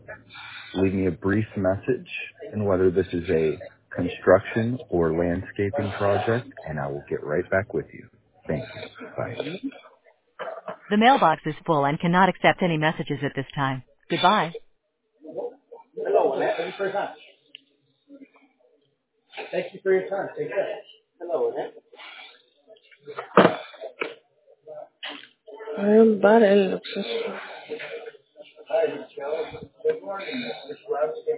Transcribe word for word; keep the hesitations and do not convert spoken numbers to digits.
Leave me a brief message and whether this is a construction or landscaping project, and I will get right back with you. Thank you. Bye. The mailbox is full and cannot accept any messages at this time. Goodbye. Hello, Annette. Thank you for your time. Thank you for your time. Take care. Hello, Annette. I'm bad at